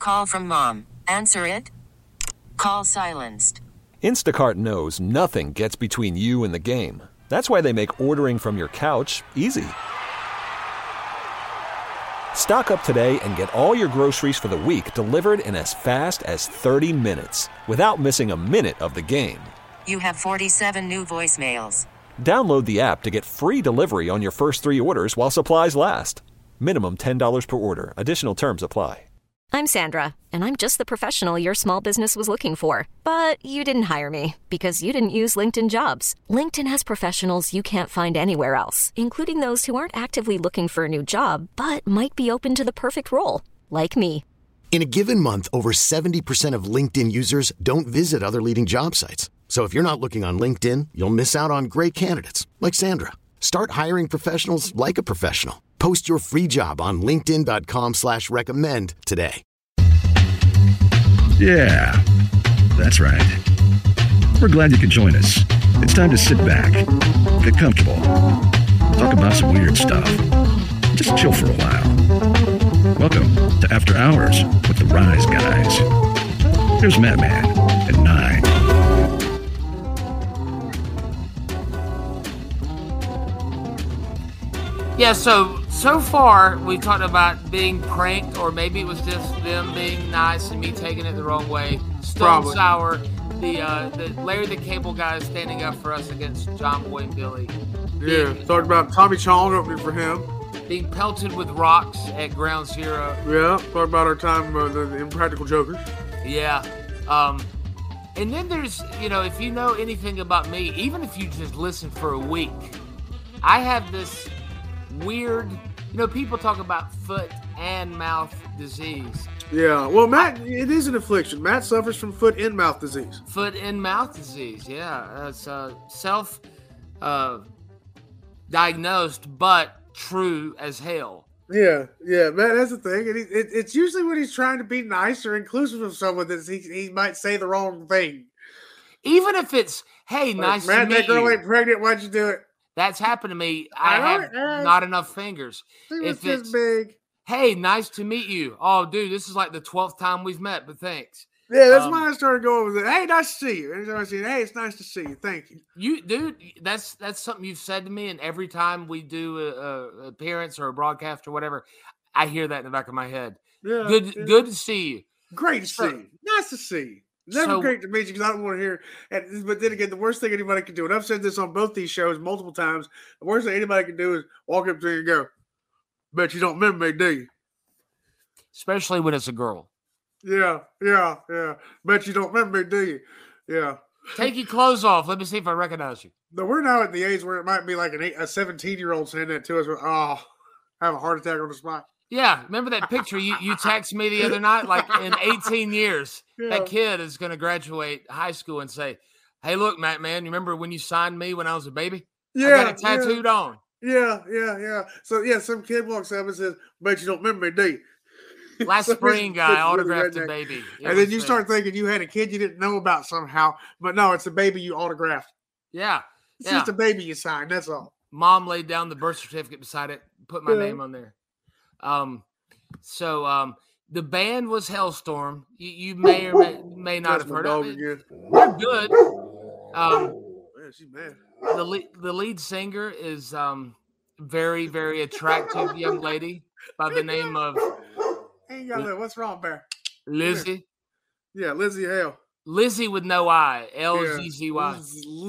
Call from mom. Answer it. Call silenced. Instacart knows nothing gets between you and the game. That's why they make ordering from your couch easy. Stock up today and get all your groceries for the week delivered in as fast as 30 minutes without missing a minute of the game. You have 47 new voicemails. Download the app to get free delivery on your first 3 orders while supplies last. Minimum $10 per order. Additional terms apply. I'm Sandra, and I'm just the professional your small business was looking for. But you didn't hire me because you didn't use LinkedIn Jobs. LinkedIn has professionals you can't find anywhere else, including those who aren't actively looking for a new job, but might be open to the perfect role, like me. In a given month, over 70% of LinkedIn users don't visit other leading job sites. So if you're not looking on LinkedIn, you'll miss out on great candidates like Sandra. Start hiring professionals like a professional. Post your free job on linkedin.com/recommend today. Yeah, that's right. We're glad you could join us. It's time to sit back, get comfortable, talk about some weird stuff. Just chill for a while. Welcome to After Hours with the Rise Guys. Here's Madman at 9. Yeah, so far we talked about being pranked, or maybe it was just them being nice and me taking it the wrong way. Stone Sour, the Larry the Cable Guy standing up for us against John Boy and Billy. Yeah, talked about Tommy Chong opening for him. Being pelted with rocks at Ground Zero. Yeah, talked about our time the Impractical Jokers. Yeah. And then there's, if you know anything about me, even if you just listen for a week, I have this weird, people talk about foot and mouth disease. Yeah, well, Matt, it is an affliction. Matt suffers from foot and mouth disease. Foot and mouth disease, yeah. It's self diagnosed, but true as hell. Yeah, Matt, that's the thing. And it's usually when he's trying to be nice or inclusive of someone that he might say the wrong thing. Even if it's, hey, like, nice Matt, to meet that girl you. ain't pregnant, why'd you do it? That's happened to me. I have not enough fingers. If it's big. Hey, nice to meet you. Oh, dude, this is like the 12th time we've met, but thanks. Yeah, that's why I started going with it. Hey, nice to see you. Anytime I see it, hey, it's nice to see you. Thank you. Dude, that's something you've said to me, and every time we do a appearance or a broadcast or whatever, I hear that in the back of my head. Yeah, good to see you. Great to see you. Nice to see you. Never great to meet you because I don't want to hear. But then again, the worst thing anybody can do, and I've said this on both these shows multiple times, the worst thing anybody can do is walk up to you and go, bet you don't remember me, do you? Especially when it's a girl. Yeah. Bet you don't remember me, do you? Yeah. Take your clothes off. Let me see if I recognize you. But we're now at the age where it might be like a 17-year-old saying that to us. I have a heart attack on the spot. Yeah, remember that picture you texted me the other night? Like in 18 years, that kid is going to graduate high school and say, hey, look, Matt, man, you remember when you signed me when I was a baby? Yeah. I got it tattooed on. Yeah. So, some kid walks up and says, bet you don't remember me, do you? Last spring guy autographed a baby. And then you start thinking you had a kid you didn't know about somehow. But no, it's a baby you autographed. Yeah. It's just a baby you signed. That's all. Mom laid down the birth certificate beside it, put my name on there. The band was Hellstorm. You may or may not have heard of it. They're good. She's mad. The lead singer is very, very attractive young lady by the name of what's wrong, Bear? Lizzie. Yeah, Lizzie Hale. Lizzie with no I. L-Z-Z-Y.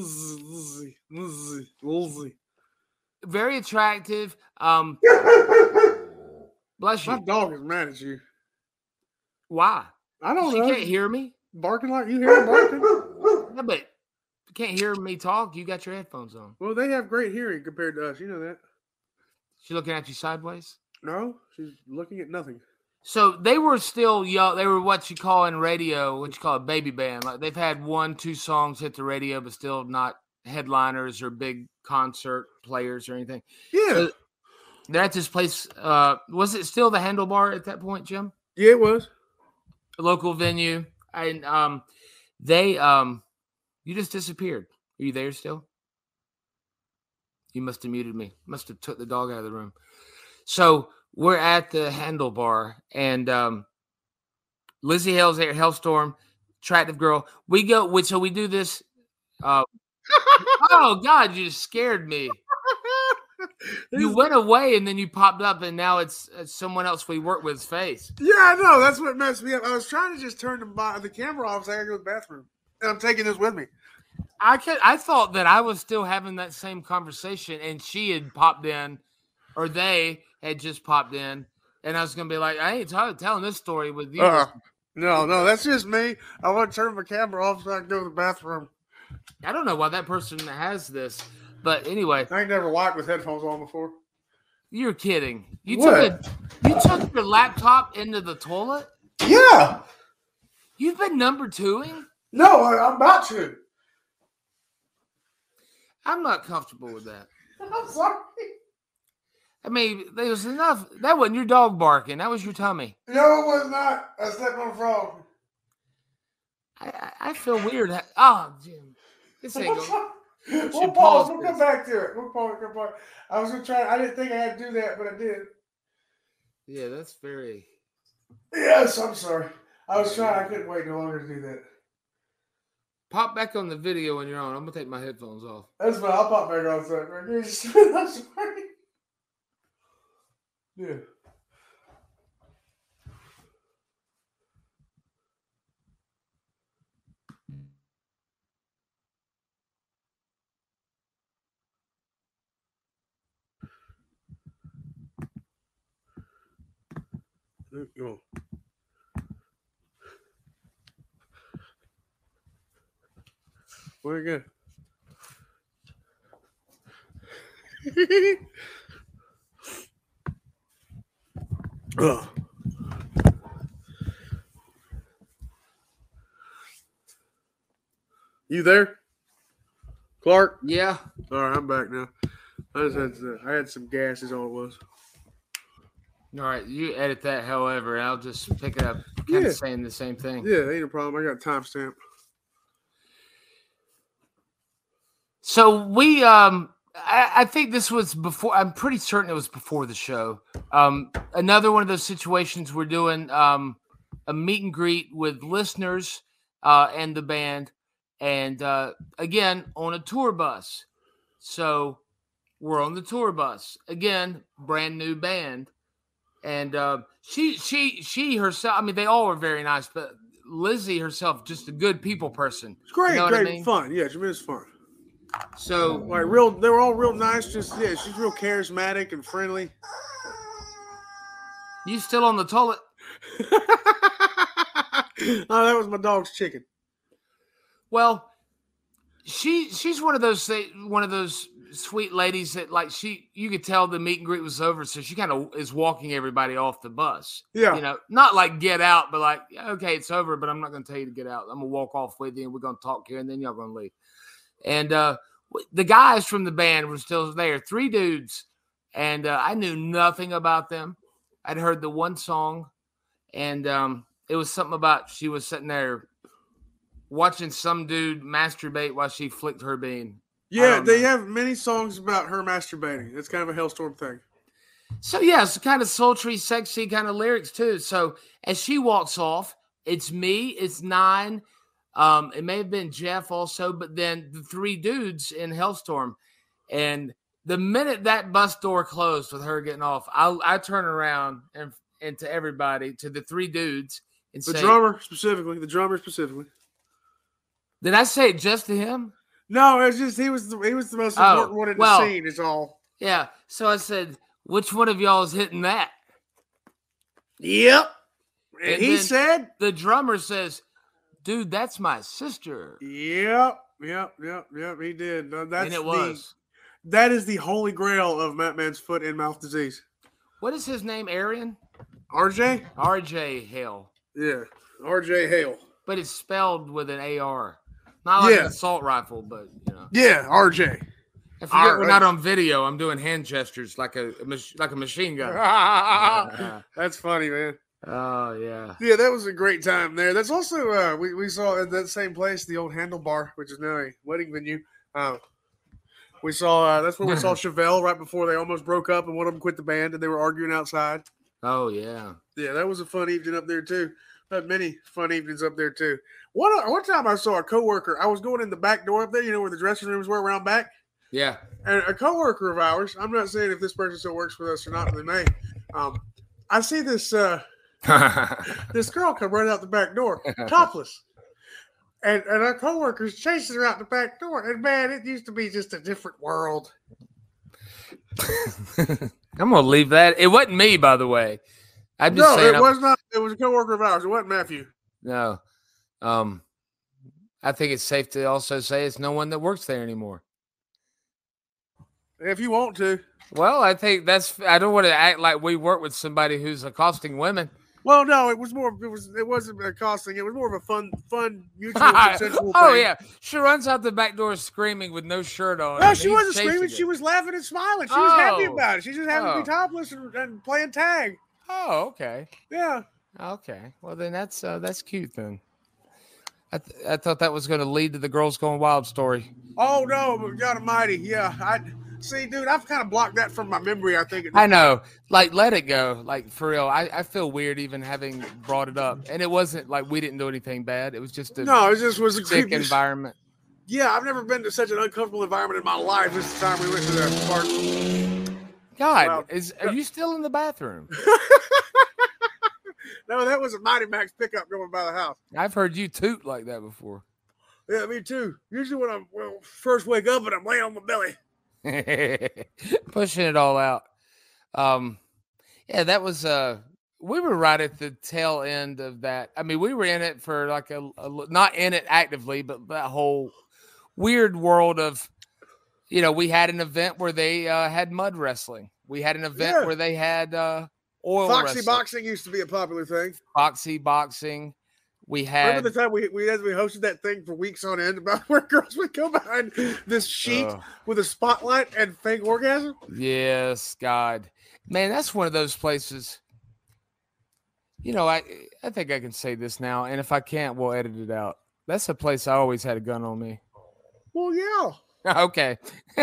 Lizzie. Very attractive. Bless you. My dog is mad at you. Why? I don't know. You can't hear me? Barking like you hear him barking? Yeah, but you can't hear me talk. You got your headphones on. Well, they have great hearing compared to us. You know that. She looking at you sideways? No, she's looking at nothing. So they were still young. They were what you call in radio, what you call a baby band. Like they've had 1-2 songs hit the radio, but still not headliners or big concert players or anything. Yeah. So they're at this place. Was it still the Handlebar at that point, Jim? Yeah, it was. A local venue. And they you just disappeared. Are you there still? You must have muted me. Must have took the dog out of the room. So we're at the Handlebar, and Lizzie Hale's there, Hellstorm, attractive girl. We do this. Oh God, you just scared me. You went away and then you popped up, and now it's someone else we work with's face. Yeah, I know. That's what messed me up. I was trying to just turn the camera off so I could go to the bathroom. And I'm taking this with me. I thought that I was still having that same conversation, and she had popped in, or they had just popped in, and I was going to be like, I ain't telling this story with you. No, that's just me. I want to turn my camera off so I can go to the bathroom. I don't know why that person has this, but anyway. I ain't never walked with headphones on before. You're kidding. You what? took your laptop into the toilet? Yeah. You've been number twoing? No, I'm about to. I'm not comfortable with that. I'm sorry. I mean, there was enough. That wasn't your dog barking. That was your tummy. No, it was not. I stepped on a frog. I feel weird. Oh, Jim. This ain't going. We'll pause. We'll come back to it. We'll pause. I was going to try. I didn't think I had to do that, but I did. Yeah, that's very. Yes, I'm sorry. I was trying. I couldn't wait no longer to do that. Pop back on the video when you're on. I'm going to take my headphones off. That's fine. I'll pop back on a second. I'm sorry. Yeah. Go. Where you go? You there, Clark? Yeah. All right, I'm back now. I had some gas is all it was. All right, you edit that, however, and I'll just pick it up, kind of saying the same thing. Yeah, ain't a problem. I got a timestamp. So we, I think this was before. I'm pretty certain it was before the show. Another one of those situations we're doing a meet and greet with listeners and the band, and again on a tour bus. So we're on the tour bus again, brand new band. And she herself, I mean, they all were very nice, but Lizzie herself, just a good people person. It's great, you know great, I mean? fun. Yeah, tremendous fun. So, like, they were all real nice. Just, yeah, she's real charismatic and friendly. You still on the toilet? Oh, that was my dog's chicken. Well, she's one of those sweet ladies that, like, you could tell the meet and greet was over, so she kind of is walking everybody off the bus. Yeah. You know, not like get out, but like, okay, it's over, but I'm not going to tell you to get out. I'm going to walk off with you, and we're going to talk here, and then y'all going to leave. And the guys from the band were still there, 3 dudes, and I knew nothing about them. I'd heard the one song, and it was something about she was sitting there watching some dude masturbate while she flicked her bean. Yeah, they have many songs about her masturbating. It's kind of a Hellstorm thing. So, yeah, it's kind of sultry, sexy kind of lyrics, too. So, as she walks off, it's me, it's 9. It may have been Jeff also, but then the 3 dudes in Hellstorm. And the minute that bus door closed with her getting off, I turn around and to everybody, to the 3 dudes, and say... The drummer specifically. Did I say it just to him? No, it's just he was the most important one in the scene, is all. Yeah. So I said, which one of y'all is hitting that? Yep. And he said, the drummer says, dude, that's my sister. Yep. He did. And it was. That is the holy grail of Madman's foot and mouth disease. What is his name, Arian? RJ? RJ Hale. Yeah. RJ Hale. But it's spelled with an AR. Not like an assault rifle, but, you know. Yeah, RJ. I forget we're not on video. I'm doing hand gestures like a machine gun. That's funny, man. Oh, yeah. Yeah, that was a great time there. That's also, we saw at that same place, the old Handlebar, which is now a wedding venue. We saw, that's where we saw Chevelle right before they almost broke up and one of them quit the band and they were arguing outside. Oh, yeah. Yeah, that was a fun evening up there, too. Had many fun evenings up there too. One time I saw a coworker. I was going in the back door up there, where the dressing rooms were around back. Yeah. And a coworker of ours. I'm not saying if this person still works with us or not. They may. I see this this girl come right out the back door, topless, and our coworkers chasing her out the back door. And man, it used to be just a different world. I'm gonna leave that. It wasn't me, by the way. I'm just saying. It was not. It was a coworker of ours. It wasn't Matthew. No. I think it's safe to also say it's no one that works there anymore. If you want to. Well, I think I don't want to act like we work with somebody who's accosting women. Well, no, it wasn't accosting. It was more of a fun, mutual, consensual Oh, thing. yeah. She runs out the back door screaming with no shirt on. No, she wasn't screaming. She was laughing and smiling. She was happy about it. She just happened to be topless and playing tag. Oh, okay. Yeah. Okay. Well, then that's cute then. I thought that was going to lead to the Girls Going Wild story. Oh, no, God almighty. Yeah. See, dude, I've kind of blocked that from my memory, I think. I know. Like, let it go. Like, for real. I feel weird even having brought it up. And it wasn't like we didn't do anything bad. It was just was a sick environment. Yeah, I've never been to such an uncomfortable environment in my life. This is the time we went to that park. God, are you still in the bathroom? No, that was a Mighty Max pickup going by the house. I've heard you toot like that before. Yeah, me too. Usually when I first wake up and I'm laying on my belly. Pushing it all out. Yeah, that was we were right at the tail end of that. I mean, we were in it for like not in it actively, but that whole weird world of, we had an event where they had mud wrestling. We had an event where they had oil Foxy wrestling. boxing used to be a popular thing. Foxy boxing. We had. Remember the time we hosted that thing for weeks on end about where girls would go behind this sheet with a spotlight and fake orgasm? Yes, God. Man, that's one of those places. I think I can say this now, and if I can't, we'll edit it out. That's a place I always had a gun on me. Well, yeah. Okay.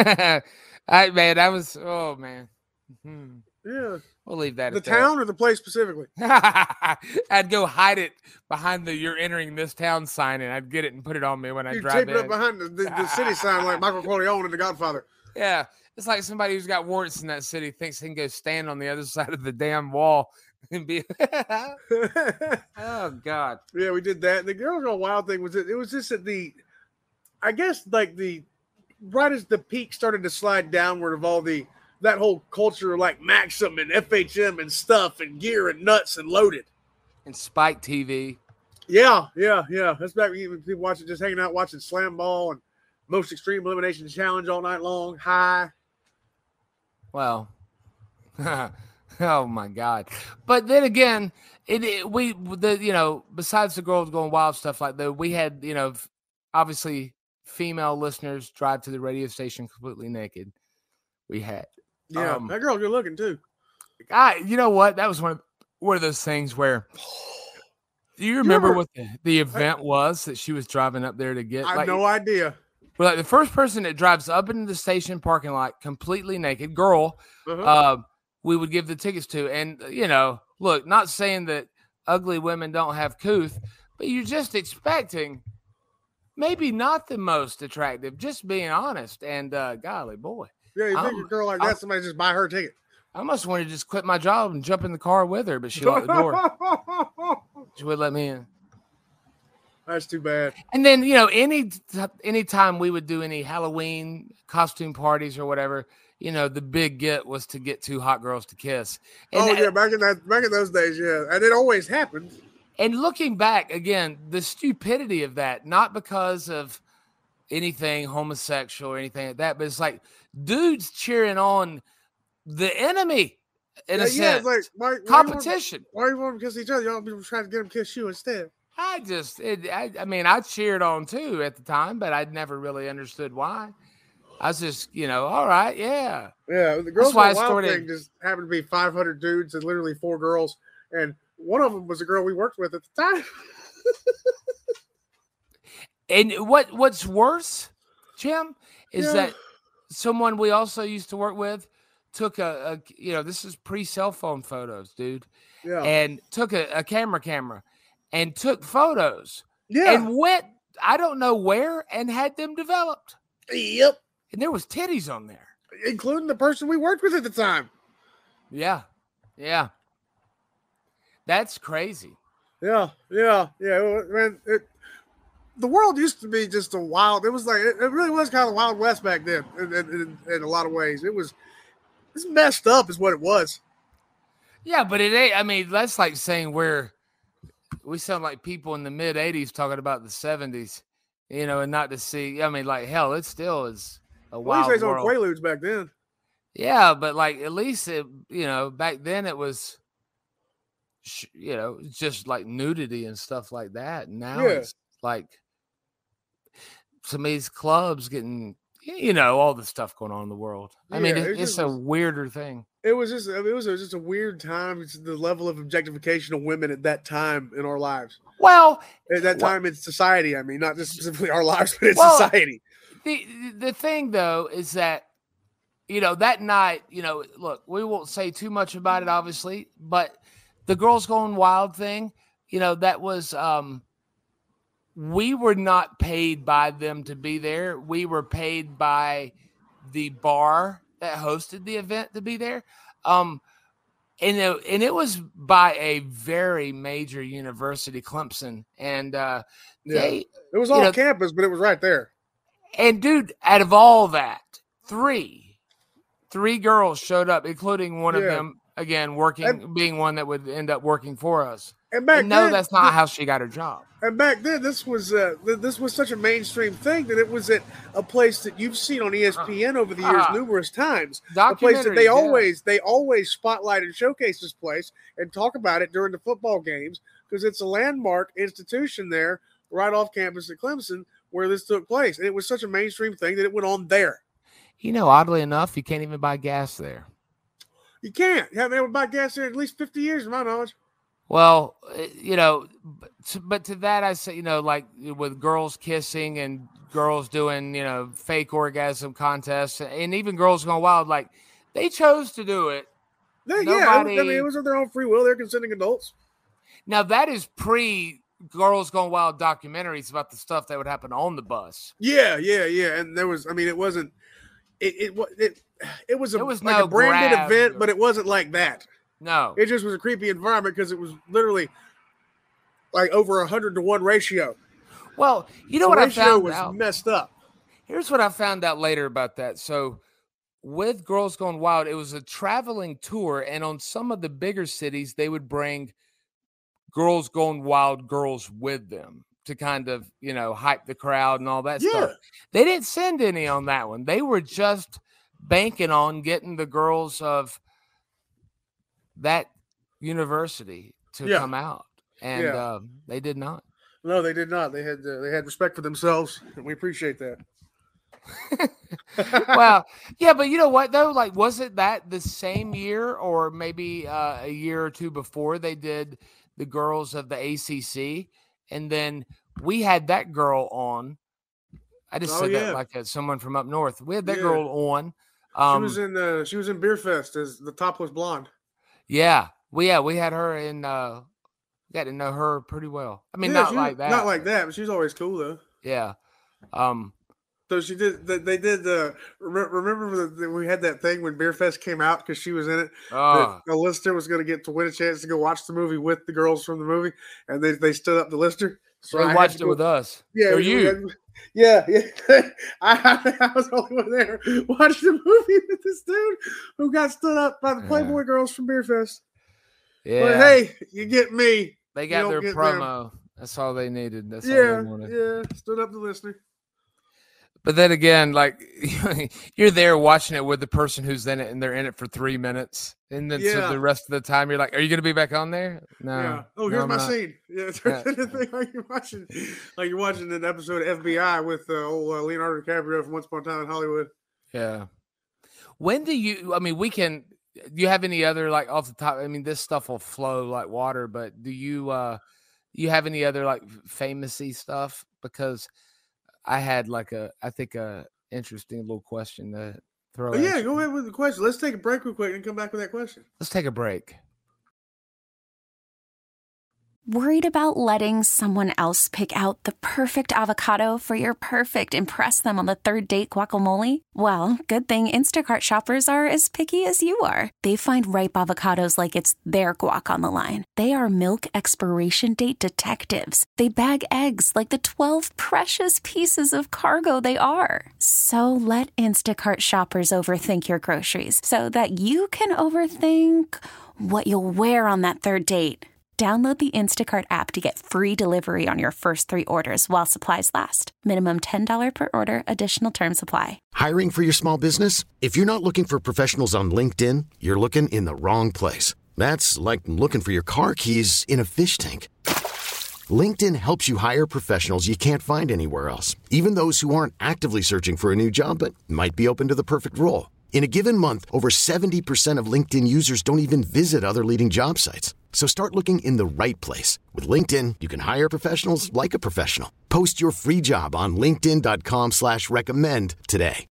Oh, man. Yeah. We'll leave that the at town or the place specifically? I'd go hide it behind the "You're entering this town" sign, and I'd get it and put it on me when I drive in. You tape it up behind the city sign like Michael Corleone in The Godfather. Yeah. It's like somebody who's got warrants in that city thinks he can go stand on the other side of the damn wall and be oh, God. Yeah, we did that. The Girls Gone Wild thing was it was just at right as the peak started to slide downward of all that whole culture of like Maxim and FHM and stuff and gear and nuts and loaded. And Spike TV. Yeah. That's back when people watching, just hanging out watching Slam Ball and Most Extreme Elimination Challenge all night long. High. Well, oh my God! But then again, besides the Girls Going Wild stuff like that, we had obviously female listeners drive to the radio station completely naked. We had that girl good looking too. You know what? That was one of those things where. Do you remember what the event was that she was driving up there to get? I have no idea. But like the first person that drives up into the station parking lot completely naked, girl, we would give the tickets to. And, look, not saying that ugly women don't have couth, but you're just expecting maybe not the most attractive, just being honest. And, golly, boy. Yeah, you think a girl like that, somebody just buy her ticket. I must want to just quit my job and jump in the car with her, but she locked the door. She wouldn't let me in. That's too bad. And then, any time we would do any Halloween costume parties or whatever, the big get was to get two hot girls to kiss. And back in those days, yeah. And it always happened. And looking back, again, the stupidity of that, not because of anything homosexual or anything like that, but it's like dudes cheering on the enemy in a sense. It's like, competition. Why you want them to kiss each other? Y'all be trying to get them to kiss you instead. I cheered on too at the time, but I'd never really understood why. I was just, all right, yeah. Yeah, the Girls Gone Wild thing just happened to be 500 dudes and literally 4 girls, and one of them was a girl we worked with at the time. And what's worse, Jim, is that someone we also used to work with took this is pre-cell phone photos, dude. Yeah. And took a camera. and took photos. Yeah. And went, I don't know where, and had them developed. Yep. And there was titties on there. Including the person we worked with at the time. Yeah. Yeah. That's crazy. Yeah. Man, the world used to be just a wild. It was like it really was kind of the Wild West back then. In a lot of ways, it's messed up, is what it was. Yeah, but it ain't. I mean, that's like saying we sound like people in the mid '80s talking about the '70s, and not to see. I mean, like hell, it still is a wild world. On Quaaludes back then. Yeah, but like at least it, back then it was, just like nudity and stuff like that. Now it's like some of these clubs getting, all the stuff going on in the world. I mean, it's a weirder thing. It was just a weird time. It's the level of objectification of women at that time in our lives. Well, at that time in society. I mean, not just specifically our lives, but in society. The thing though is that, that night, look, we won't say too much about it, obviously, but the Girls Gone Wild thing, that was, we were not paid by them to be there. We were paid by the bar that hosted the event to be there. And it was by a very major university, Clemson. And it was on campus, but it was right there. And dude, out of all that, three girls showed up, including one of them, again, being one that would end up working for us. And that's not how she got her job. And back then, this was such a mainstream thing that it was at a place that you've seen on ESPN over the years numerous times. A place that they always spotlight and showcase this place and talk about it during the football games because it's a landmark institution there right off campus at Clemson where this took place. And it was such a mainstream thing that it went on there. Oddly enough, you can't even buy gas there. You can't. You haven't been able to buy gas there in at least 50 years, to my knowledge. Well, but to that I say, like with girls kissing and girls doing, fake orgasm contests and even Girls Gone Wild, like they chose to do it. It was of their own free will. They're consenting adults. Now that is pre-Girls Gone Wild documentaries about the stuff that would happen on the bus. Yeah. And there was, it wasn't, it was like a branded event, but it wasn't like that. No, it just was a creepy environment because it was literally like over 100-to-1 ratio. Well, what I found out was messed up. Here's what I found out later about that. So with Girls Gone Wild, it was a traveling tour, and on some of the bigger cities, they would bring Girls Gone Wild girls with them to kind of, hype the crowd and all that stuff. They didn't send any on that one. They were just banking on getting the girls of that university to come out, and they did not. No, they did not. They had respect for themselves, and we appreciate that. Well, yeah, but you know what though? Like, was it that the same year, or maybe a year or two before they did the girls of the ACC, and then we had that girl on. I just said that like someone from up north. We had that girl on. She was in Beer Fest as the topless blonde. Yeah, we had her in. Got to know her pretty well. I mean, not like that. Not like that, but she's always cool though. Yeah. So she did. They did. Remember we had that thing when Beer Fest came out because she was in it. The listener was going to win a chance to go watch the movie with the girls from the movie, and they stood up the listener. So they watched it with us. Yeah, or you. Yeah. I was the only one there watching the movie with this dude who got stood up by the Playboy girls from Beer Fest. Yeah. But hey, you get me. They got their promo. Them. That's all they needed. That's all they wanted. Yeah. Stood up the listener. But then again, like you're there watching it with the person who's in it, and they're in it for 3 minutes, and then so the rest of the time you're like, "Are you going to be back on there?" No. Yeah. Oh, here's my scene. Yeah, the thing like you're watching an episode of FBI with old Leonardo DiCaprio from Once Upon a Time in Hollywood. Yeah. When do you? I mean, do you have any other like off the top? I mean, this stuff will flow like water, but do you have any other like famous-y stuff? Because I had I think a interesting little question to throw. Yeah, go ahead with the question. Let's take a break real quick and come back with that question. Let's take a break. Worried about letting someone else pick out the perfect avocado for your perfect impress them on the third date guacamole? Well, good thing Instacart shoppers are as picky as you are. They find ripe avocados like it's their guac on the line. They are milk expiration date detectives. They bag eggs like the 12 precious pieces of cargo they are. So let Instacart shoppers overthink your groceries so that you can overthink what you'll wear on that third date. Download the Instacart app to get free delivery on your first 3 orders while supplies last. Minimum $10 per order. Additional terms apply. Hiring for your small business? If you're not looking for professionals on LinkedIn, you're looking in the wrong place. That's like looking for your car keys in a fish tank. LinkedIn helps you hire professionals you can't find anywhere else, even those who aren't actively searching for a new job but might be open to the perfect role. In a given month, over 70% of LinkedIn users don't even visit other leading job sites. So start looking in the right place. With LinkedIn, you can hire professionals like a professional. Post your free job on linkedin.com/recommend today.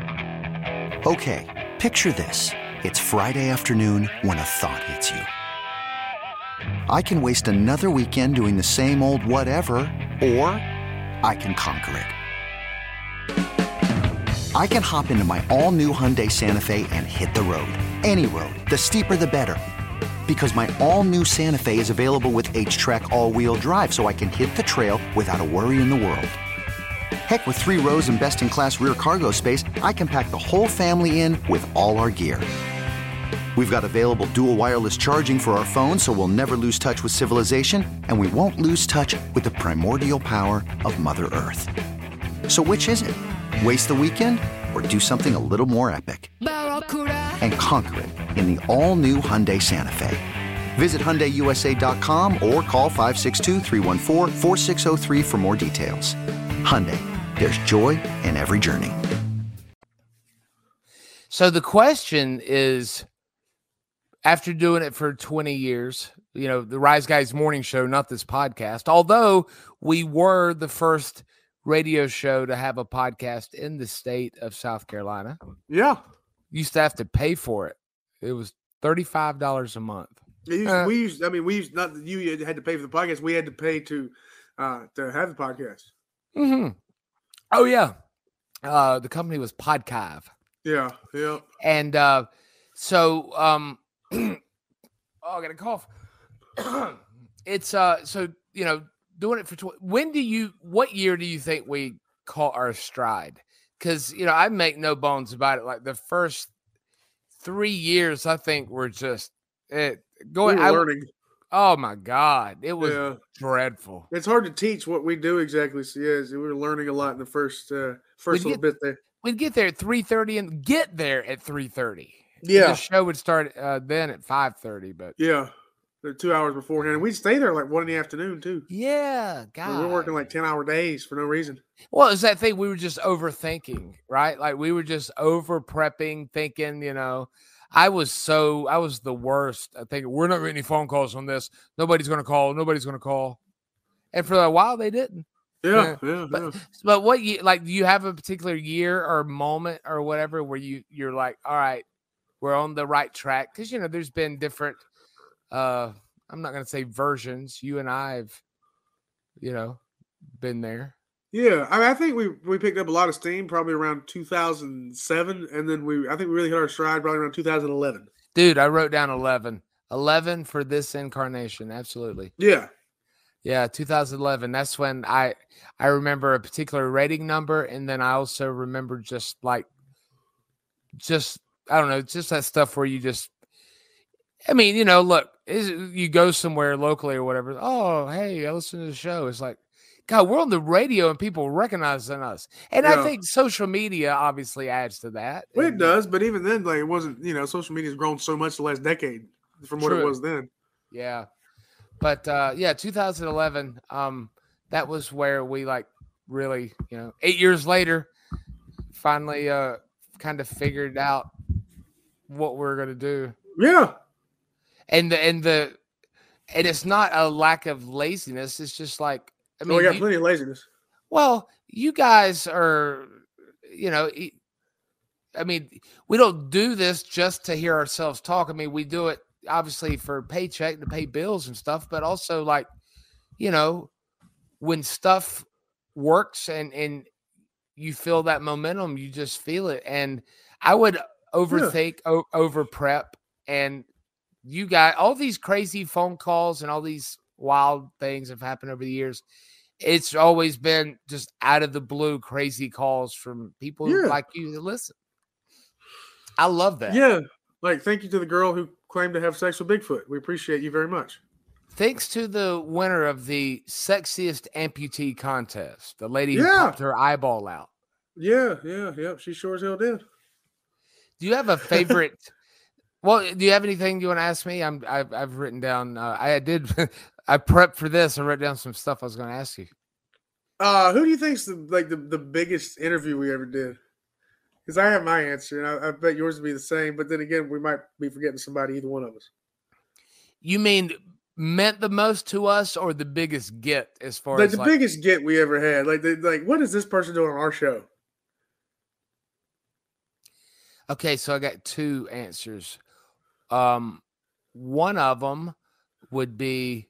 Okay, picture this. It's Friday afternoon when a thought hits you. I can waste another weekend doing the same old whatever, or I can conquer it. I can hop into my all-new Hyundai Santa Fe and hit the road. Any road. The steeper, the better. Because my all-new Santa Fe is available with H-Track all-wheel drive, so I can hit the trail without a worry in the world. Heck, with 3 rows and best-in-class rear cargo space, I can pack the whole family in with all our gear. We've got available dual wireless charging for our phones, so we'll never lose touch with civilization, and we won't lose touch with the primordial power of Mother Earth. So which is it? Waste the weekend or do something a little more epic? And conquer it in the all-new Hyundai Santa Fe. Visit HyundaiUSA.com or call 562-314-4603 for more details. Hyundai, there's joy in every journey. So the question is, after doing it for 20 years, you know, the Rise Guys morning show, not this podcast, although we were the first radio show to have a podcast in the state of South Carolina. Yeah. Used to have to pay for it. It was $35 a month. We used not that you had to pay for the podcast. We had to pay to have the podcast. Mm-hmm. Oh yeah. The company was Podkive. Yeah. Yeah. And I got a cough. It's so, you know, doing it for what year do you think we caught our stride? Because, you know, I make no bones about it. Like the first 3 years, I think were just learning. Oh my God. It was dreadful. It's hard to teach what we do exactly. So yes, we were learning a lot in the first little bit there. We'd get there at 3:30 and get there at 3:30. Yeah. The show would start then at 5:30, but yeah. 2 hours beforehand. And we'd stay there like 1 in the afternoon too. Yeah, God. We're working like 10-hour days for no reason. Well, it's that thing we were just overthinking, right? Like we were just over prepping, thinking, you know, I was the worst. I think we're not getting any phone calls on this. Nobody's going to call. And for a while they didn't. Yeah. But what do you have a particular year or moment or whatever where you're like, all right, we're on the right track? Because, you know, there's been different, I'm not going to say versions. You and I have, you know, been there. Yeah. I think we picked up a lot of steam probably around 2007. And then I think we really hit our stride probably around 2011. Dude, I wrote down 11. 11 for this incarnation. Absolutely. Yeah. Yeah, 2011. That's when I remember a particular rating number, and then I also remember just I don't know, just that stuff where you just, I mean, you know, look, you go somewhere locally or whatever. Oh, hey, I listen to the show. It's like, God, we're on the radio and people recognizing us, and I think social media obviously adds to that. Well, it does, but even then, like, it wasn't. You know, social media has grown so much the last decade from what it was then. Yeah. But 2011, that was where we really, you know, 8 years later, finally kind of figured out what we're going to do. Yeah. And it's not a lack of laziness. It's just like, I mean, we got plenty of laziness. Well, you guys are, you know, I mean, we don't do this just to hear ourselves talk. I mean, we do it obviously for paycheck to pay bills and stuff, but also like when stuff works and you feel that momentum, you just feel it. And I would overthink, over prep, and you got all these crazy phone calls and all these wild things have happened over the years. It's always been just out of the blue, crazy calls from people like you that listen. I love that. Yeah. Like, thank you to the girl who claimed to have sex with Bigfoot. We appreciate you very much. Thanks to the winner of the sexiest amputee contest, the lady who popped her eyeball out. Yeah. She sure as hell did. Do you have a favorite? Well, do you have anything you want to ask me? I've written down. I prepped for this. I wrote down some stuff I was going to ask you. Who do you think's the biggest interview we ever did? Because I have my answer, and I bet yours would be the same. But then again, we might be forgetting somebody, either one of us. You mean meant the most to us, or the biggest get as far as the biggest get we ever had? Like what is this person doing on our show? Okay, so I got two answers. One of them would be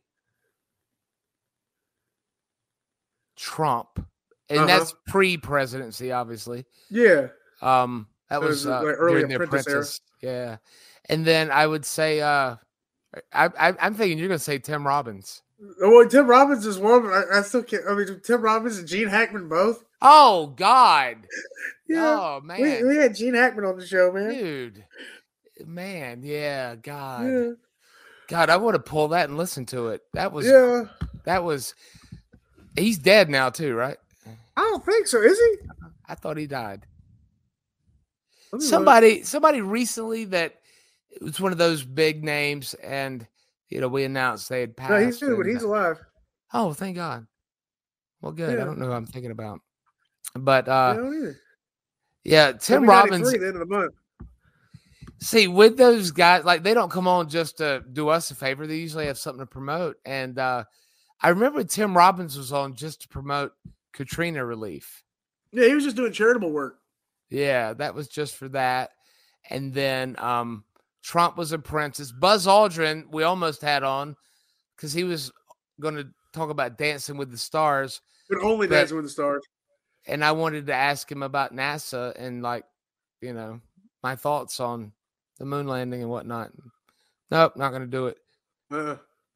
Trump, and that's pre-presidency, obviously. Yeah. That was like early during the Apprentice. Yeah, and then I would say, I'm thinking you're going to say Tim Robbins. Well, Tim Robbins is one, but I still can't. I mean, Tim Robbins and Gene Hackman both. Oh God. Yeah. Oh man. We had Gene Hackman on the show, man. Dude. Man, yeah, God. Yeah. God, I would have pulled that and listened to it. That was he's dead now too, right? I don't think so. Is he? I thought he died. Somebody recently that it was one of those big names, and we announced they had passed. No, he's dead, but he's alive. Oh, thank God. Well, good. I don't know who I'm thinking about. But I don't either. Yeah, Tim Robbins. At the end of the month. See, with those guys, like, they don't come on just to do us a favor. They usually have something to promote. And I remember Tim Robbins was on just to promote Katrina relief. Yeah, he was just doing charitable work. Yeah, that was just for that. And then Trump was Apprentice. Buzz Aldrin, we almost had on because he was going to talk about Dancing with the Stars. But only Dancing with the Stars. And I wanted to ask him about NASA and, like, my thoughts on the moon landing and whatnot. Nope, not going to do it.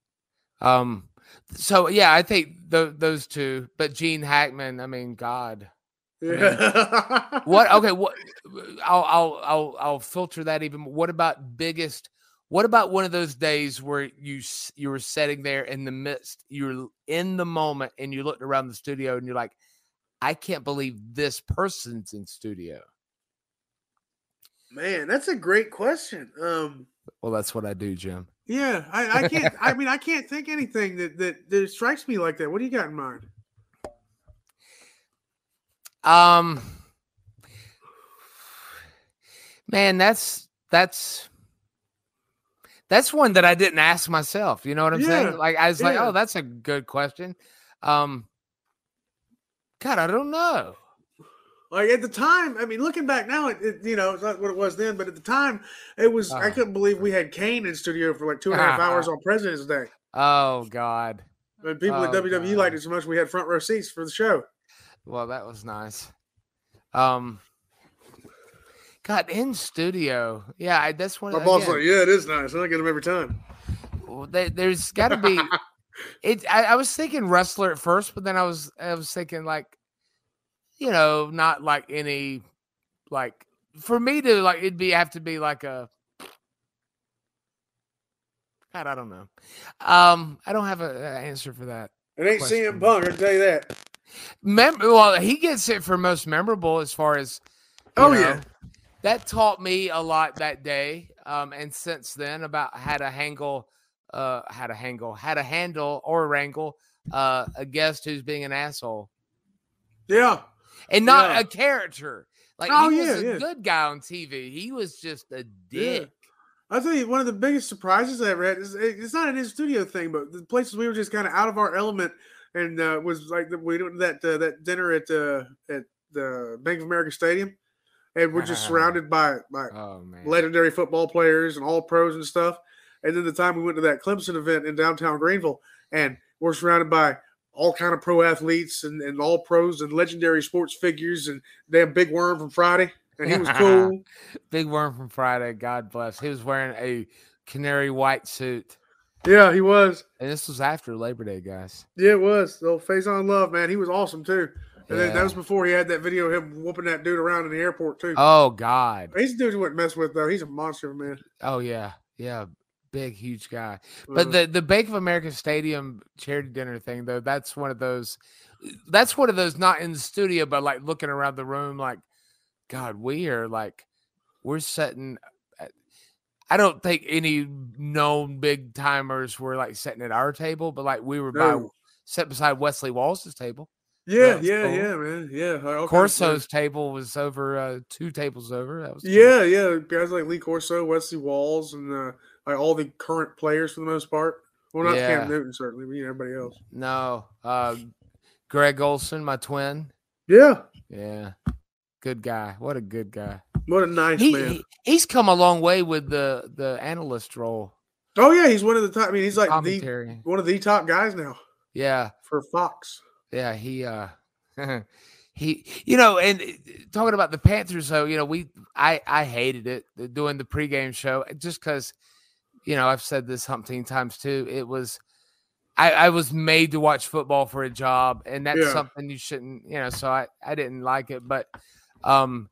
So yeah, I think those two, but Gene Hackman, I mean, God. Yeah. I mean, what? Okay. What? I'll filter that even. What about biggest? What about one of those days where you were sitting there in the midst, you're in the moment, and you looked around the studio and you're like, I can't believe this person's in studio. Man, that's a great question. Well, that's what I do, Jim. Yeah, I can't. I mean, I can't think anything that strikes me like that. What do you got in mind? Man, that's one that I didn't ask myself. You know what I'm saying? Like, I was like, oh, that's a good question. God, I don't know. Like, at the time, I mean, looking back now, it's not what it was then, but at the time, it was, I couldn't believe we had Kane in studio for like 2.5 hours on President's Day. Oh, God. But people at WWE liked it so much, we had front row seats for the show. Well, that was nice. God, in studio. Yeah, that's one. My boss like, yeah, it is nice. I get them every time. Well, there's got to be. I was thinking wrestler at first, but then I was thinking, like, not like any, like, for me to, like, have to be like a. God, I don't know. I don't have an answer for that. It ain't CM Punk, I can tell you that. Well, he gets it for most memorable as far as. Yeah. That taught me a lot that day, and since then about how to handle or wrangle a guest who's being an asshole. Yeah, and not a character. Like, he was a good guy on TV. He was just a dick. Yeah. I'll tell you, one of the biggest surprises I ever had is it's not an in-studio thing, but the places we were just kind of out of our element, and was like we did that dinner at the Bank of America Stadium. And we're just surrounded by legendary football players and all pros and stuff. And then the time we went to that Clemson event in downtown Greenville, and we're surrounded by all kind of pro athletes and all pros and legendary sports figures and damn Big Worm from Friday. And he was cool. Big Worm from Friday. God bless. He was wearing a canary white suit. Yeah, he was. And this was after Labor Day, guys. Yeah, it was. So Face on Love, man. He was awesome, too. And then that was before he had that video of him whooping that dude around in the airport, too. Oh, God. He's a dude you wouldn't mess with, though. He's a monster, man. Oh, yeah. Yeah. Big, huge guy. But the Bank of America Stadium charity dinner thing, though, that's one of those not in the studio, but like looking around the room like, God, we're setting. I don't think any known big timers were like sitting at our table, but like we were set beside Wesley Walls' table. Yeah, man. Yeah. Corso's table was over 2 tables over. That was cool. Yeah. Guys like Lee Corso, Wesley Walls, and like all the current players for the most part. Well, not Cam Newton, certainly, but everybody else. No. Greg Olson, my twin. Yeah. Yeah. Good guy. What a good guy. What a nice man. He's come a long way with the analyst role. Oh, yeah. He's one of the top. I mean, he's like one of the top guys now. Yeah. For Fox. Yeah. He, and talking about the Panthers, though, I hated it doing the pregame show just because, I've said this umpteen times too. It was, I was made to watch football for a job, and that's something you shouldn't, so I didn't like it. But, God,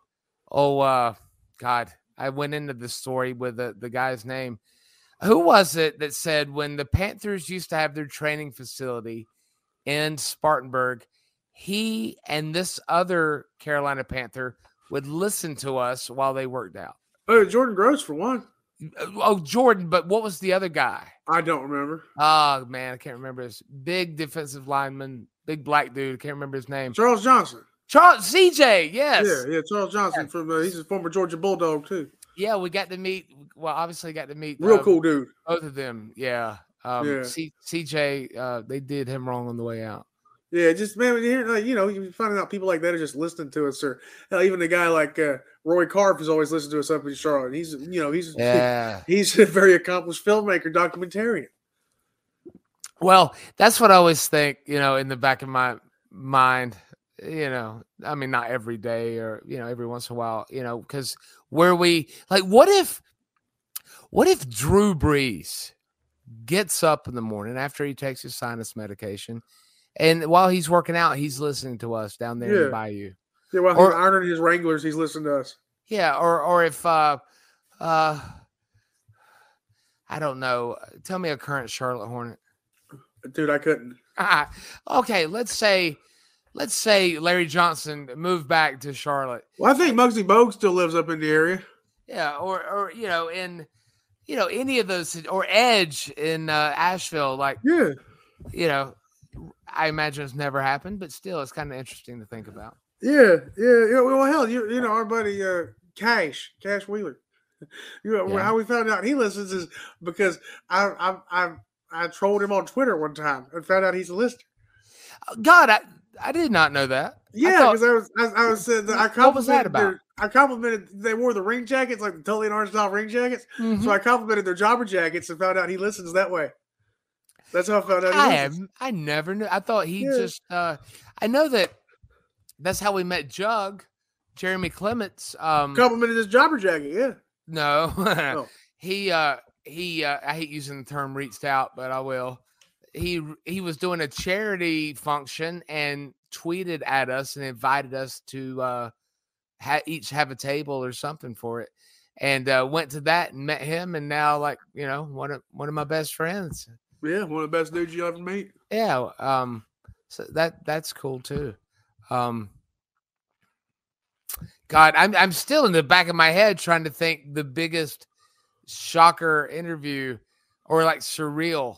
I went into the story with the guy's name. Who was it that said when the Panthers used to have their training facility in Spartanburg, he and this other Carolina Panther would listen to us while they worked out? Oh, Jordan Gross for one. Oh, Jordan, but what was the other guy? I don't remember. Oh, man, I can't remember his big defensive lineman, big black dude. I can't remember his name. Charles Johnson. CJ, yes. Yeah, Charles Johnson from he's a former Georgia Bulldog too. Yeah, we got to meet. Well, obviously got to meet. Real cool dude. Both of them. Yeah. CJ, they did him wrong on the way out. Yeah, just man, you're finding out people like that are just listening to us, or even a guy like Roy Karp is always listening to us up in Charlotte. He's he's a very accomplished filmmaker, documentarian. Well, that's what I always think. In the back of my mind. I mean, not every day or, every once in a while, because what if Drew Brees gets up in the morning after he takes his sinus medication and while he's working out, he's listening to us down there in the bayou. Yeah, while he's ironing his Wranglers, he's listening to us. Yeah. Or if, I don't know, tell me a current Charlotte Hornet. Dude, I couldn't. Okay. Let's say Larry Johnson moved back to Charlotte. Well, I think Muggsy Bogues still lives up in the area. Yeah, or any of those, or Edge in Asheville. I imagine it's never happened, but still, it's kind of interesting to think about. Yeah. Well, hell, our buddy Cash Wheeler. How we found out he listens is because I trolled him on Twitter one time and found out he's a listener. God, I did not know that. Yeah, because what was that about? I complimented. They wore the ring jackets, like the Tully and Orange style ring jackets. Mm-hmm. So I complimented their jobber jackets and found out he listens that way. That's how I found out. I never knew. I thought he just. I know that's how we met Jug, Jeremy Clements. Complimented his jobber jacket. Yeah. No, oh. He. I hate using the term "reached out," but I will. He was doing a charity function and tweeted at us and invited us to each have a table or something for it, and went to that and met him, and now one of my best friends. Yeah, one of the best dudes you ever meet. Yeah, so that's cool too. God, I'm still in the back of my head trying to think the biggest shocker interview or like surreal.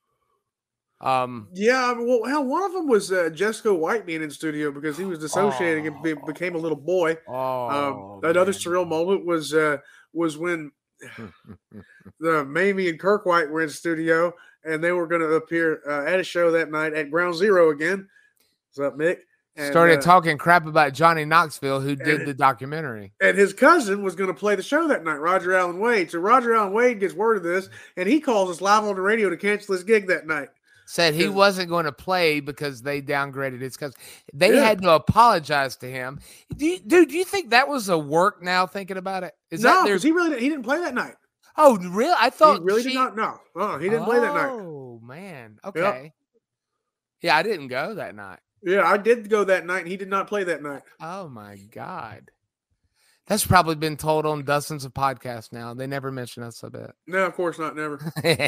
Well, hell, one of them was Jessica White being in studio because he was dissociating and became a little boy. Another surreal moment was when the Mamie and Kirk White were in studio and they were going to appear at a show that night at Ground Zero again. What's up, Mick? And, started talking crap about Johnny Knoxville, who did the documentary. And his cousin was going to play the show that night, Roger Allen Wade. So Roger Allen Wade gets word of this, and he calls us live on the radio to cancel his gig that night. said he wasn't going to play because they downgraded his because they had to apologize to him. Do you think that was a work now thinking about it? No, because he didn't play that night. Oh, really? I thought he really did not. No, he didn't play that night. Oh man, okay. Yep. Yeah, I didn't go that night. Yeah, I did go that night, and he did not play that night. Oh my God. That's probably been told on dozens of podcasts now. They never mention us a bit. No, of course not. Never.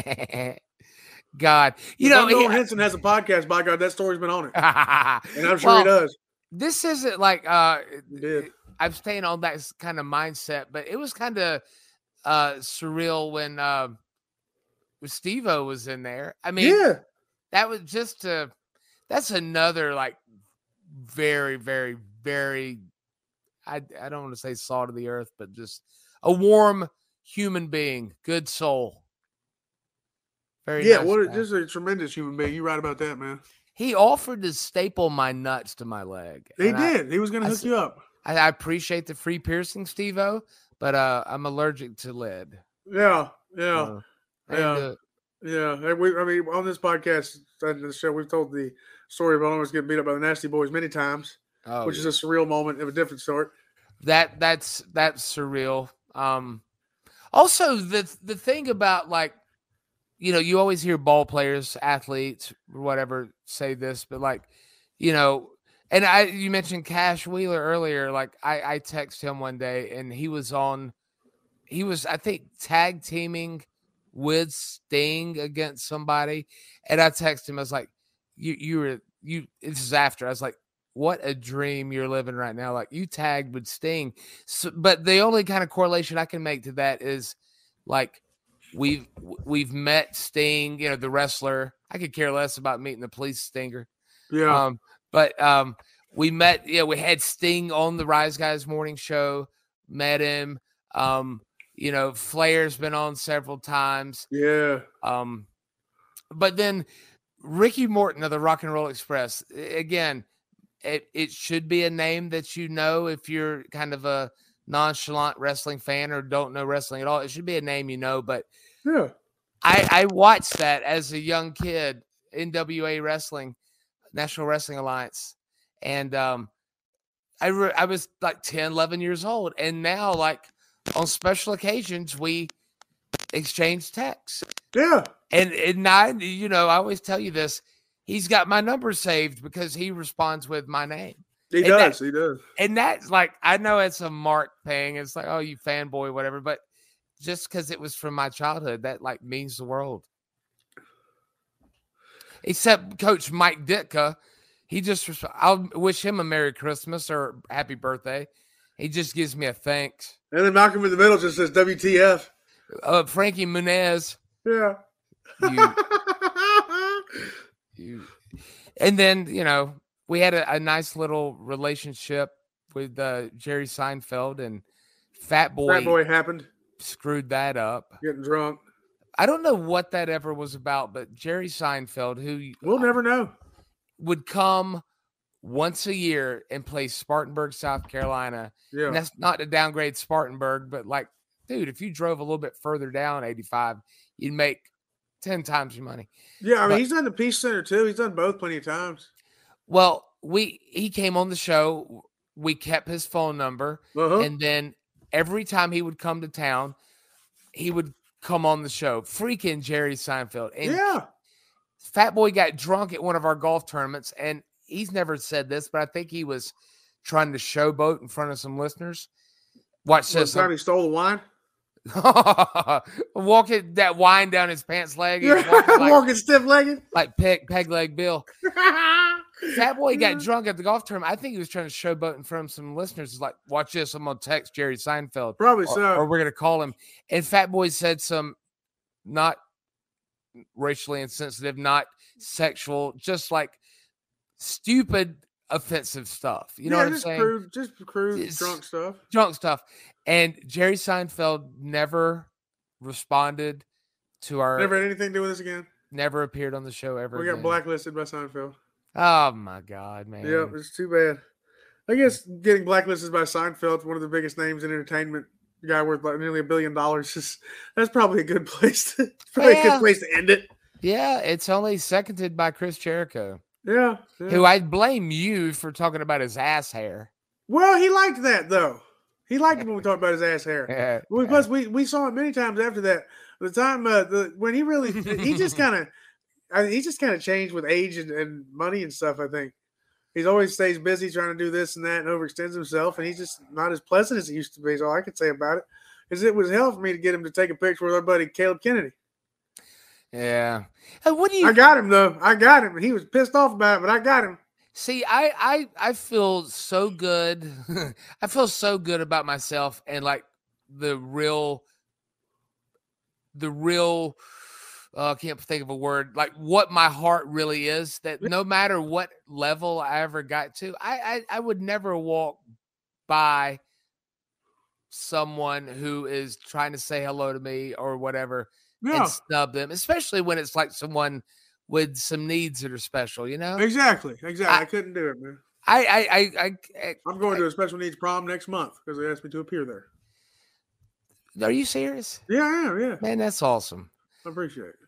God. Nolan Henson has a podcast, by God, that story's been on it. And I'm sure he does. This isn't like I'm staying on that kind of mindset, but it was kind of surreal when Steve-O was in there. I mean, that was just that's another like very, very, very I don't want to say salt of the earth, but just a warm human being, good soul. Very nice just a tremendous human being. You're right about that, man. He offered to staple my nuts to my leg. He did. He was going to hook you up. I appreciate the free piercing, Steve-O, but I'm allergic to lead. Yeah. I mean, on this podcast, the show, we've told the story about almost getting beat up by the Nasty Boys many times. Which is a surreal moment of a different sort. That's surreal. Also, the thing about like, you always hear ball players, athletes, whatever, say this, but like, and you mentioned Cash Wheeler earlier. Like I texted him one day, and he was I think tag teaming with Sting against somebody, and I texted him. I was like, you. This is after. I was like, what a dream you're living right now. Like you tagged with Sting. So, but the only kind of correlation I can make to that is like we've met Sting, the wrestler. I could care less about meeting the police stinger. Yeah. But we met, we had Sting on the Rise Guys morning show, met him. Flair's been on several times. Yeah. But then Ricky Morton of the Rock and Roll Express, again, it should be a name that if you're kind of a nonchalant wrestling fan or don't know wrestling at all. It should be a name but yeah, I watched that as a young kid, NWA Wrestling, National Wrestling Alliance, and I was like 10, 11 years old, and now like on special occasions we exchange texts. Yeah, and I always tell you this. He's got my number saved because he responds with my name. He does. And that's like, I know it's a mark thing. It's like, oh, you fanboy, whatever. But just because it was from my childhood, that like means the world. Except Coach Mike Ditka, I'll wish him a Merry Christmas or Happy Birthday. He just gives me a thanks. And then Malcolm in the Middle just says WTF. Frankie Muniz. Yeah. And then, we had a nice little relationship with Jerry Seinfeld, and Fat Boy happened. Screwed that up. Getting drunk. I don't know what that ever was about, but Jerry Seinfeld, who we'll never know, would come once a year and play Spartanburg, South Carolina. Yeah. And that's not to downgrade Spartanburg, but like, dude, if you drove a little bit further down 85, you'd make 10 times your money. Yeah, I mean, he's done the Peace Center too. He's done both plenty of times. Well, he came on the show. We kept his phone number, and then every time he would come to town, he would come on the show. Freaking Jerry Seinfeld. And Fat Boy got drunk at one of our golf tournaments, and he's never said this, but I think he was trying to showboat in front of some listeners. Watch this. Time he stole the wine? Walking that wine down his pants leg. Walking stiff-legged. Like peg leg Bill. Fat Boy got drunk at the golf tournament. I think he was trying to showboat in front of some listeners. It's like, watch this. I'm going to text Jerry Seinfeld. Probably so. Or we're going to call him. And Fat Boy said some not racially insensitive, not sexual, just like stupid, offensive stuff. You know what I'm saying? Just crude, drunk stuff. Drunk stuff. And Jerry Seinfeld never responded to our... Never had anything to do with us again. Never appeared on the show ever We got blacklisted by Seinfeld. Oh, my God, man. Yeah, it's too bad. I guess getting blacklisted by Seinfeld, one of the biggest names in entertainment, guy worth like nearly $1 billion, that's probably a good place to, a good place to end it. Yeah, it's only seconded by Chris Jericho. Yeah. Who I blame you for talking about his ass hair. Well, he liked that though. He liked it when we talked about his ass hair. Yeah. Plus, we saw it many times after that. The time when he just kind of changed with age and money and stuff. I think he's always stays busy trying to do this and that and overextends himself, and he's just not as pleasant as he used to be. Is all I could say about it. Because it was hell for me to get him to take a picture with our buddy Caleb Kennedy. Yeah. What do you? I got him though. I got him. He was pissed off about it, but I got him. See, I feel so good. I feel so good about myself and like the real. I can't think of a word, like what my heart really is, that no matter what level I ever got to, I would never walk by someone who is trying to say hello to me or whatever and snub them, especially when it's like someone with some needs that are special, you know? Exactly. I couldn't do it, man. I'm going to a special needs prom next month because they asked me to appear there. Are you serious? Yeah, I am. Yeah, man, that's awesome. I appreciate it.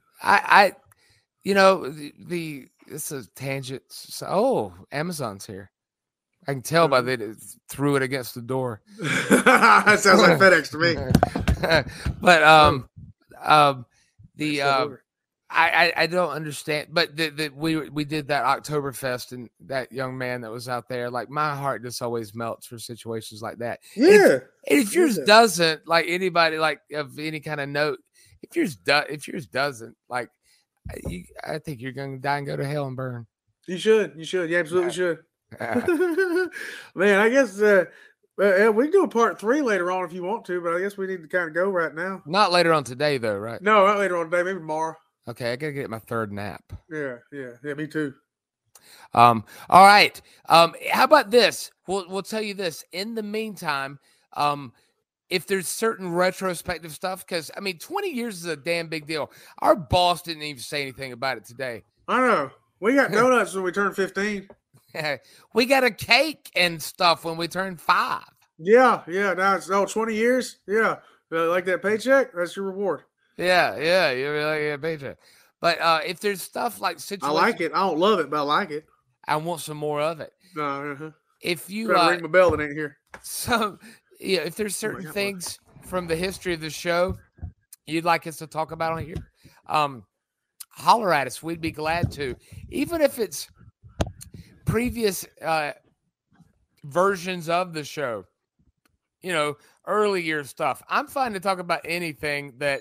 It's a tangent. So, Amazon's here. I can tell by that it threw it against the door. That sounds like FedEx to me. But I don't understand. But we did that Oktoberfest, and that young man that was out there, like my heart just always melts for situations like that. Yeah. And if yours doesn't, like anybody like of any kind of note, if yours doesn't, like I think you're going to die and go to hell and burn. You should. You absolutely should. Man, I guess we can do a part 3 later on if you want to, but I guess we need to kind of go right now. Not later on today, though, right? No, not later on today. Maybe tomorrow. Okay, I gotta get my third nap. Yeah, me too. All right. How about this? We'll tell you this. In the meantime, if there's certain retrospective stuff, because 20 years is a damn big deal. Our boss didn't even say anything about it today. I know. We got donuts when we turned 15. We got a cake and stuff when we turned 5. Yeah. Now it's 20 years. Yeah, like that paycheck. That's your reward. Yeah, you really get a paycheck. But if there's stuff like situations, I like it. I don't love it, but I like it. I want some more of it. If you ring my bell that ain't here. So if there's certain things from the history of the show you'd like us to talk about on here, holler at us. We'd be glad to, even if it's previous versions of the show. Earlier stuff. I'm fine to talk about anything that,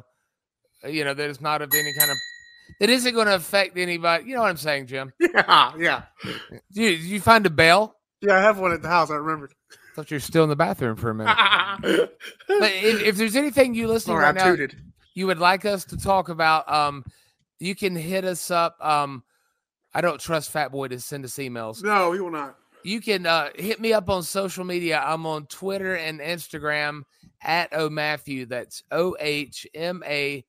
that is not of any kind of, that isn't going to affect anybody. You know what I'm saying, Jim? Yeah. Did you find a bell? Yeah, I have one at the house. I remembered. Thought you were still in the bathroom for a minute. But if there's anything you listening right now you would like us to talk about, you can hit us up. I don't trust Fat Boy to send us emails. No, he will not. You can hit me up on social media. I'm on Twitter and Instagram at OMaffew. That's OHMAFFEW.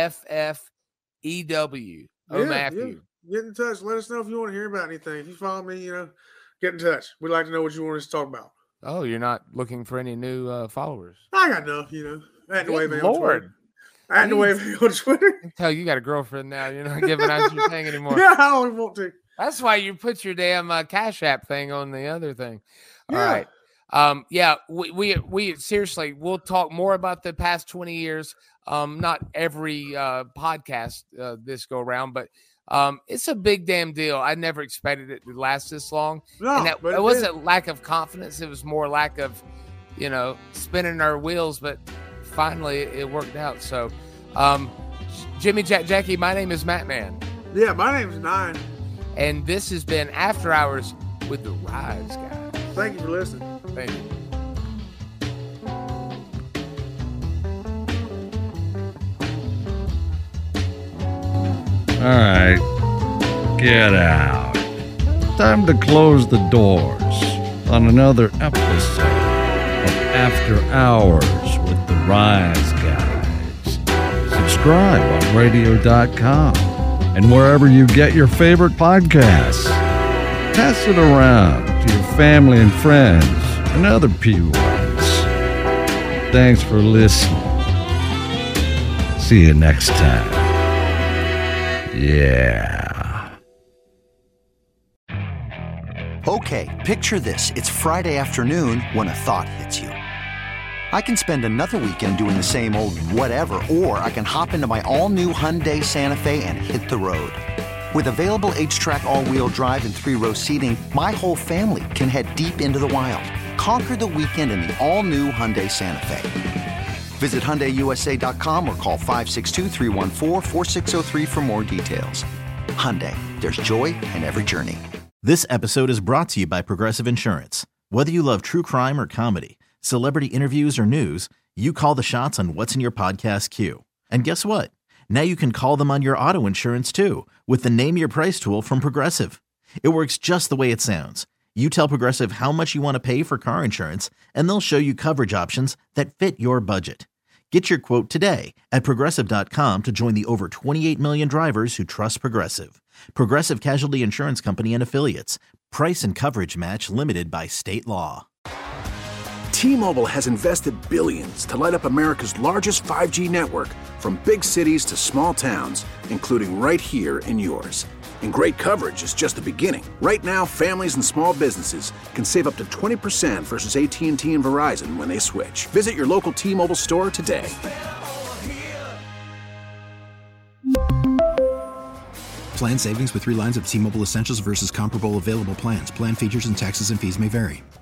OMaffew. Get in touch. Let us know if you want to hear about anything. If you follow me, get in touch. We'd like to know what you want us to talk about. Oh, you're not looking for any new followers? I got enough, I had to wave me on Twitter. I can tell you got a girlfriend now. You're not giving out your thing anymore. Yeah, I don't want to. That's why you put your damn Cash App thing on the other thing. All right. We seriously, we'll talk more about the past 20 years. Not every podcast this go around, but it's a big damn deal. I never expected it to last this long. No, and it wasn't lack of confidence. It was more lack of, spinning our wheels, but finally it worked out. So, Jimmy, Jackie, my name is Matt Man. Yeah, my name's Nine. And this has been After Hours with the Rise Guys. Thank you for listening. Thank you. All right, get out. Time to close the doors on another episode of After Hours with the Rise Guys. Subscribe on radio.com and wherever you get your favorite podcasts. Pass it around to your family and friends and other P1s. Thanks for listening. See you next time. Yeah. Okay, picture this. It's Friday afternoon when a thought hits you. I can spend another weekend doing the same old whatever, or I can hop into my all-new Hyundai Santa Fe and hit the road. With available H-Track all-wheel drive and 3-row seating, my whole family can head deep into the wild. Conquer the weekend in the all-new Hyundai Santa Fe. Visit HyundaiUSA.com or call 562-314-4603 for more details. Hyundai, there's joy in every journey. This episode is brought to you by Progressive Insurance. Whether you love true crime or comedy, celebrity interviews or news, you call the shots on what's in your podcast queue. And guess what? Now you can call them on your auto insurance too with the Name Your Price tool from Progressive. It works just the way it sounds. You tell Progressive how much you want to pay for car insurance, and they'll show you coverage options that fit your budget. Get your quote today at Progressive.com to join the over 28 million drivers who trust Progressive. Progressive Casualty Insurance Company and Affiliates. Price and coverage match limited by state law. T-Mobile has invested billions to light up America's largest 5G network, from big cities to small towns, including right here in yours. And great coverage is just the beginning. Right now, families and small businesses can save up to 20% versus AT&T and Verizon when they switch. Visit your local T-Mobile store today. Plan savings with 3 lines of T-Mobile Essentials versus comparable available plans. Plan features and taxes and fees may vary.